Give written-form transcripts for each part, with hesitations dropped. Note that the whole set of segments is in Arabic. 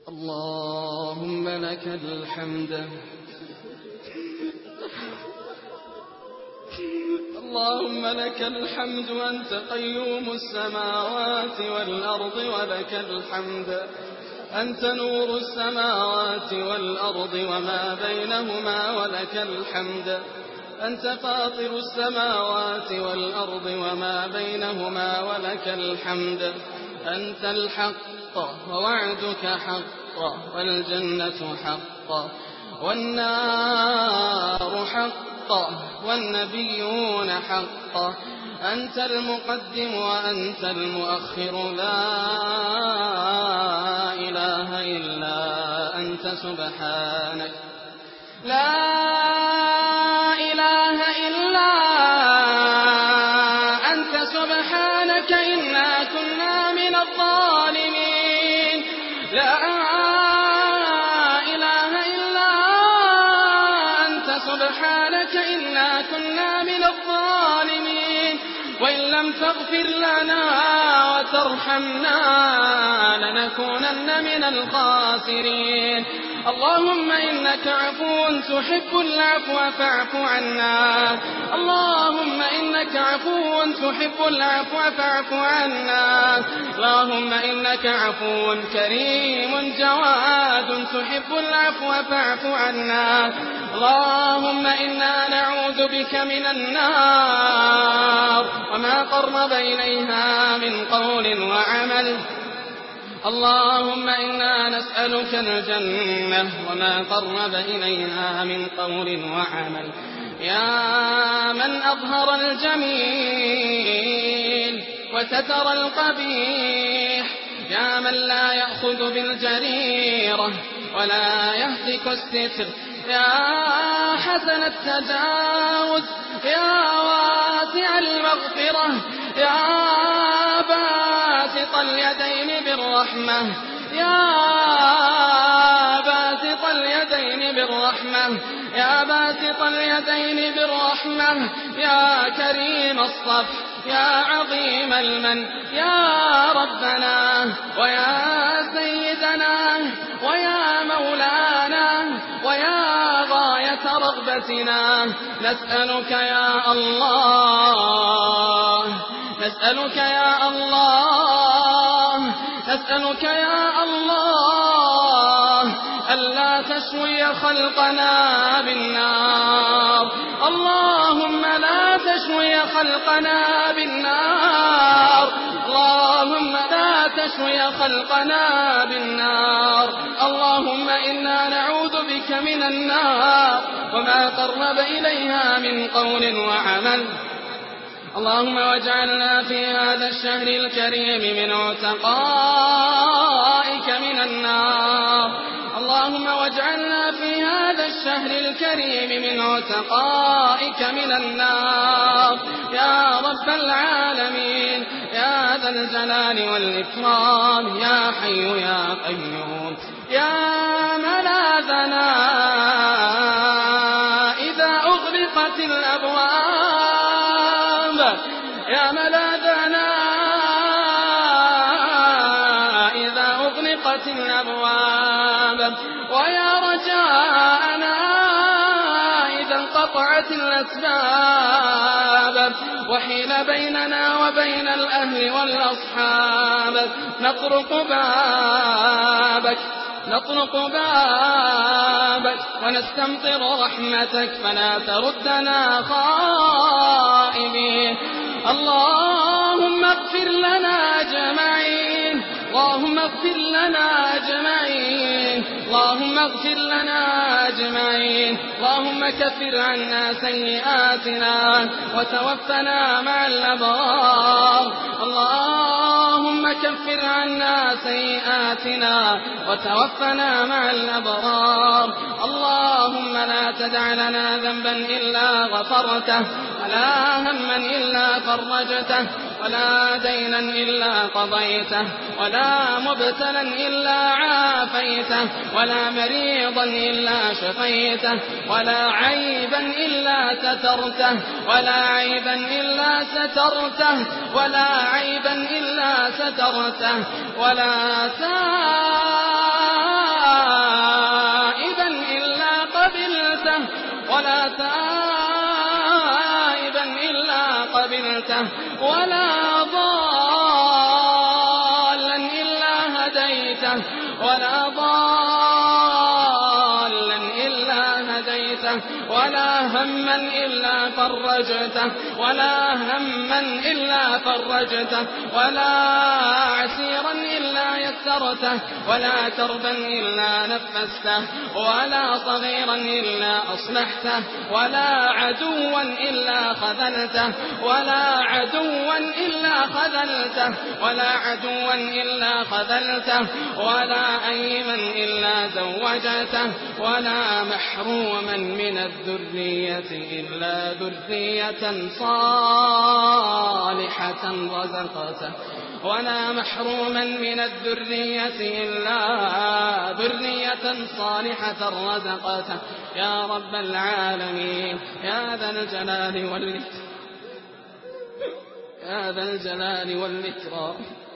اللهم لك الحمد، اللهم لك الحمد أنت قيوم السماوات والأرض ولك الحمد، أنت نور السماوات والأرض وما بينهما ولك الحمد، أنت فاطر السماوات والأرض وما بينهما ولك الحمد، أنت الحق ووعدك حق والجنة حق والنار حق والنبيون حق، أنت المقدم وأنت المؤخر، لا إله إلا أنت سبحانك، لا إله إلا أنت سبحانك إنا كنا من الظالمين، لا إله إلا أنت سبحانك إنا كنا من الظالمين، وإن لم تغفر لنا وترحمنا لنكونن من الخاسرين. اللهم إنك عفو تحب العفو فاعف عنا، اللهم إنك عفو تحب العفو فاعف عنا، اللهم إنك عفو كريم جواد تحب العفو فاعف عنا، اللهم إنا نعوذ بك من النار وما قرب إليها من قول وعمل، اللهم إنا نسألك الجنة وما قرب إليها من قول وعمل، يا من أظهر الجميل وستر القبيح، يا من لا يأخذ بالجريرة ولا يهتك الستر، يا حسن التجاوز، يا واسع المغفرة، يا باسط اليدين بالرحمة، يا باسط اليدين بالرحمة، يا باسط اليدين بالرحمة، يا كريم الصف، يا عظيم المن، يا ربنا ويا سيدنا ويا مولانا ويا غاية رغبتنا، نسألك يا الله، نسألك يا الله، نسألك يا الله ألا تشوي خلقنا بالنار، اللهم لا تشوي خلقنا بالنار، اللهم لا تشوي خلقنا بالنار، اللهم إنا نعوذ بك من النار وما قرب إليها من قول وعمل، اللهم واجعلنا في هذا الشهر الكريم من عتقائك من النار، اللهم واجعلنا في هذا الشهر الكريم من عتقائك من النار، يا رب العالمين، يا ذا الجلال والإكرام، يا حي يا قيوم، يا ملاذنا إذا أغلقت الأبواب، يا ملاذنا إذا أغلقت الأبواب، ويا رجاءنا إذا انقطعت الأسباب، وحيل بيننا وبين الأهل والأصحاب، نطرق بابك، نطرق بابك ونستمطر رحمتك فلا تردنا خائبين، اللهم اغفر لنا أجمعين، اللهم اغفر لنا أجمعين، اللهم اغفر لنا أجمعين، اللهم كفر عنا سيئاتنا وتوفنا مع الأبرار، اللهم كفر عنا سيئاتنا وتوفنا مع الأبرار، اللهم لا تدع لنا ذنبا إلا غفرته، ولا هما إلا فرجته، ولا دينا إلا قضيته، ولا مبتلا إلا عافيته، ولا مريضا إلا شفيته، ولا عيبا إلا سترته، ولا عيبا إلا سترته، ولا عيبا إلا سترته، ولا تائبا إلا قبلته ولا ضالا إلا هديته ولا هما إلا فرجته ولا عسيرا إلا يسرته ولا كربا إلا نفسته ولا صغيرا إلا أصلحته ولا عدوا إلا خذلته ولا أيما إلا زوجته ولا محروما من الذرية إلا ذرية صالحة رزقته يا رب العالمين يا ذا الجلال والإكرام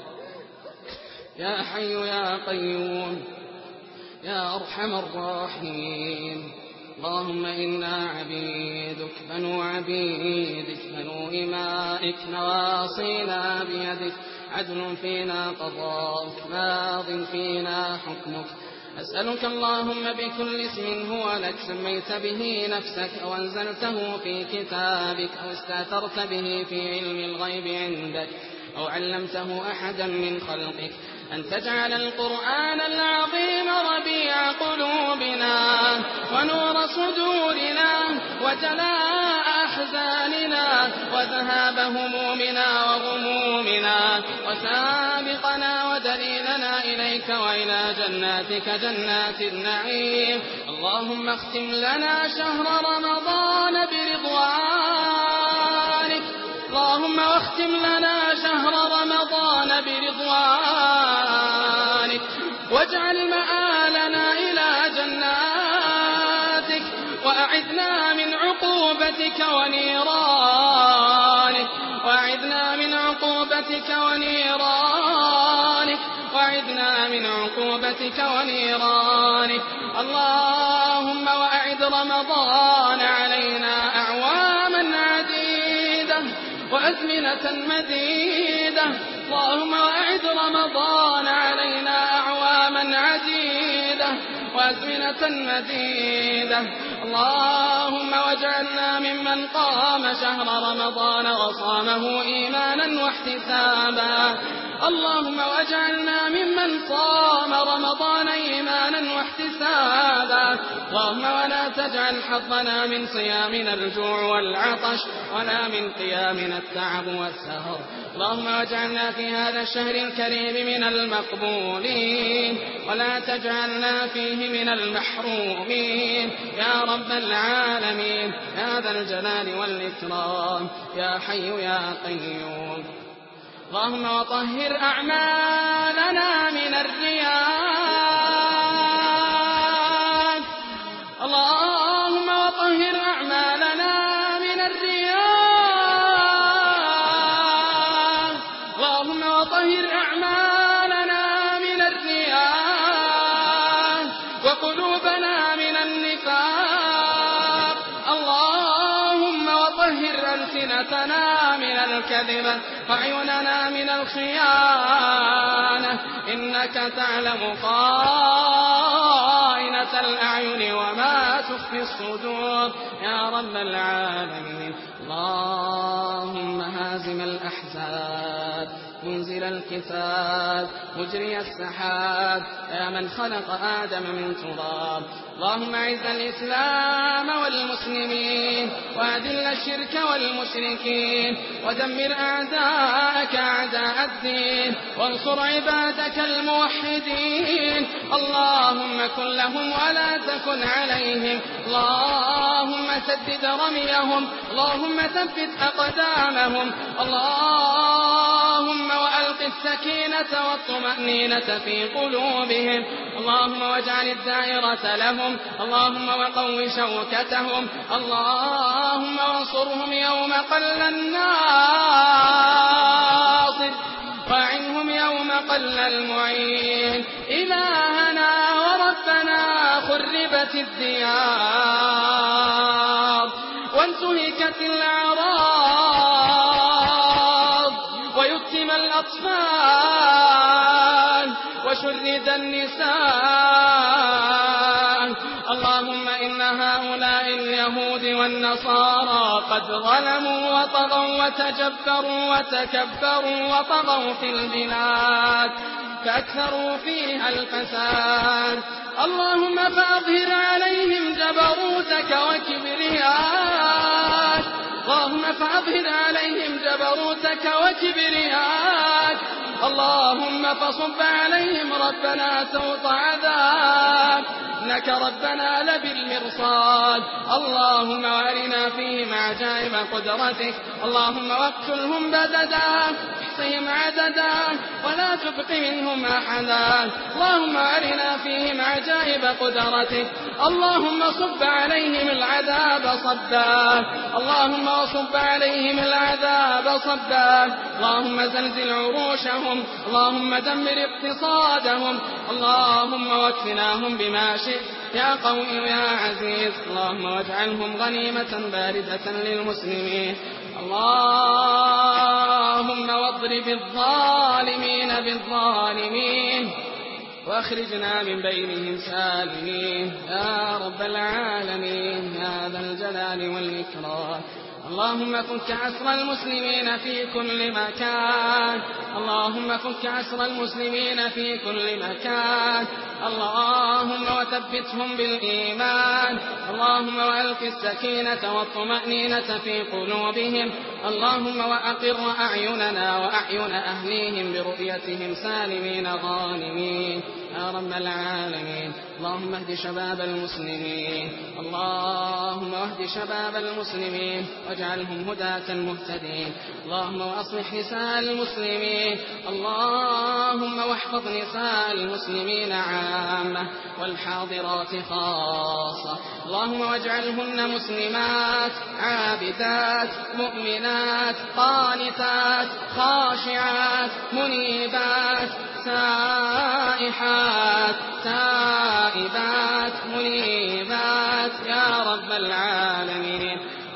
يا حي يا قيوم يا أرحم الراحمين. اللهم إنا عبيدك بنو عبيدك بنو إمائك نواصينا بيدك عدل فينا قضاؤك ماض فينا حكمك. أسألك اللهم بكل اسم هو لك سميت به نفسك أو أنزلته في كتابك أو استأثرت به في علم الغيب عندك أو علمته أحدا من خلقك أن تجعل القرآن العظيم ربيع قلوبنا ونور صدورنا وجلاء أحزاننا وذهاب همومنا وغمومنا وسابقنا ودليلنا إليك وإلى جناتك جنات النعيم. اللهم اختم لنا شهر رمضان برضوانك واجعل مآلنا إلى جناتك وأعذنا من عقوبتك ونيرانك اللهم وأعد رمضان علينا أعواما عديدة وأزمنة مديدة. اللهم واجعلنا ممن قام شهر رمضان وصامه إيمانا واحتسابا. اللهم ولا تجعل حظنا من صيامنا الجوع والعطش ولا من قيامنا التعب والسهر. اللهم واجعلنا في هذا الشهر الكريم من المقبولين ولا تجعلنا فيه من المحرومين يا رب العالمين يا ذا الجلال والإكرام يا حي يا قيوم. اللهم وطهر أعمالنا من الرياء اللهم وطهر أعمالنا من الرياء وقلوبنا من النفاق. اللهم وطهر ألسنتنا من الكذب وعيوننا من الخيانة إنك تعلم خائنة الأعين وما تخفي الصدور يا رب العالمين. اللهم هازم الأحزاب منزل الكتاب مجري السحاب يا من خلق آدم من تراب. اللهم أعز الإسلام والمسلمين وأذل الشرك والمشركين ودمر أعداءك أعداء الدين وانصر عبادك الموحدين. اللهم كن لهم ولا تكن عليهم. اللهم سدد رميهم اللهم ثبت أقدامهم. اللهم وألق السكينة والطمأنينة في قلوبهم. اللهم واجعل الدائرة لهم. اللهم وقو شوكتهم. اللهم وانصرهم يوم قل الناصر وعنهم يوم قل المعين. إلهنا وربنا خربت الديار وانتهكت الأعراض ويتم الأطفال وشرد النساء. اللهم إن هؤلاء اليهود والنصارى قد ظلموا وطغوا وتجبروا وتكبروا وطغوا في البلاد فأكثروا فيها الفساد. اللهم فأظهر عليهم جبروتك وكبرياك. اللهم فأظهر عليهم جبروتك وكبرياك. اللهم فصب عليهم ربنا سوط عذاب إنك ربنا لبالمرصاد. اللهم وارنا فيهم عجائب قدرتك. اللهم واقتلهم بددا احصهم عددا ولا تبق منهم أحدا. اللهم وارنا فيهم عجائب قدرتك. اللهم صب عليهم العذاب صبا. اللهم وصب عليهم العذاب صبا. اللهم زلزل عروشهم. اللهم دمر اقتصادهم. اللهم واكفناهم بما شئت يا قوي يا عزيز. اللهم واجعلهم غنيمة باردة للمسلمين. اللهم واضرب الظالمين بالظالمين وأخرجنا من بينهم سالمين يا رب العالمين يا ذا الجلال والإكرام. اللهم فك أسر المسلمين في كل مكان. اللهم فك أسر المسلمين في كل مكان. اللهم وثبتهم بالإيمان. اللهم وألق السكينة والطمأنينة في قلوبهم. اللهم وأقر أعيننا وأعين أهليهم برؤيتهم سالمين غانمين يا رب العالمين. اللهم اهد شباب المسلمين. اللهم اهد شباب المسلمين واجعلهم هداة مهتدين. اللهم واصلح نساء المسلمين. اللهم واحفظ نساء المسلمين عامة والحاضرات خاصة. اللهم واجعلهن مسلمات عابدات مؤمنات قانتات خاشعات منيبات سائحات تائبات منيبات يا رب العالمين.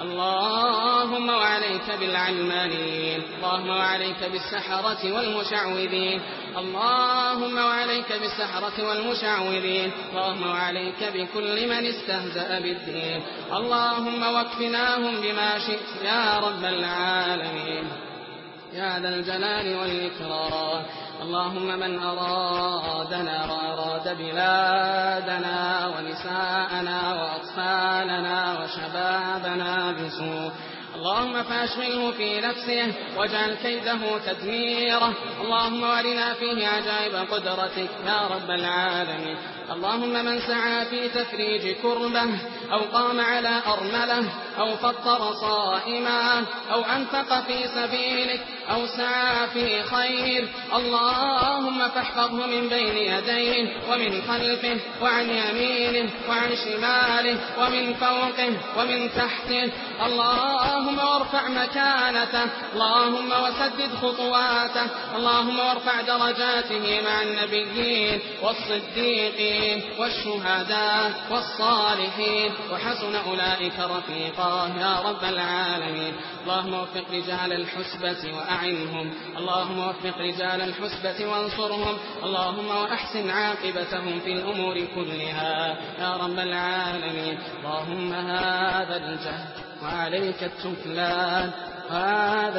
اللهم وعليك بالعلمانيين. اللهم وعليك بالسحرة والمشعوذين. اللهم وعليك بالسحرة والمشعوذين. اللهم وعليك بكل من استهزأ بالدين. اللهم واكفناهم بما شئت يا رب العالمين يا ذا الجلال والإكرام. اللهم من أرادنا وأراد بلادنا ونساءنا وأطفالنا وشبابنا بسوء اللهم فاشغله في نفسه واجعل كيده تدميره. اللهم وارنا فيه عجائب قدرتك يا رب العالمين. اللهم من سعى في تفريج كربه أو قام على أرمله أو فطر صائما أو أنفق في سبيلك أو سعى في خير اللهم فاحفظه من بين يديه ومن خلفه وعن يمينه وعن شماله ومن فوقه ومن تحته. اللهم وارفع مكانته. اللهم وسدد خطواته. اللهم وارفع درجاته مع النبيين والصديقين والشهداء والصالحين وحسن أولئك رفيقا يا رب العالمين. اللهم وفق رجال الحسبة وأعنهم. اللهم وفق رجال الحسبة وانصرهم. اللهم وأحسن عاقبتهم في الأمور كلها يا رب العالمين. اللهم هذا الجهد وعليك التكلان هذا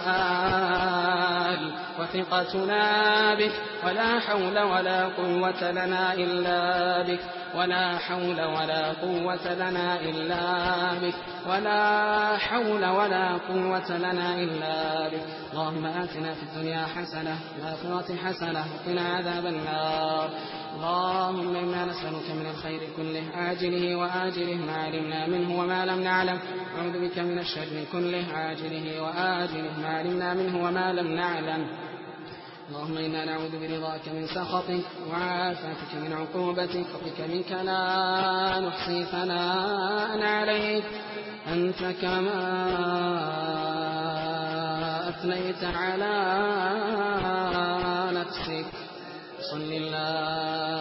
السؤال وثقتنا بك ولا حول ولا قوة لنا إلا بك ولا حول ولا قوة لنا إلا بك ولا حول ولا قوة لنا إلا بك. اللهم آتنا في الدنيا حسنة والآخرة حسنة وقنا عذاب النار. اللهم إنا نسألك من الخير كله عاجله وآجله ما علمنا منه وما لم نعلم. نعوذ بك من الشر كله عاجله وآجله ما علمنا منه وما لم نعلم. اللهم إنا نعوذ برضاك من سخطك وعافاتك من عقوبتك وبك منك لا نحصي ثناء عليك أنت كما أثنيت على نفسك. صل الله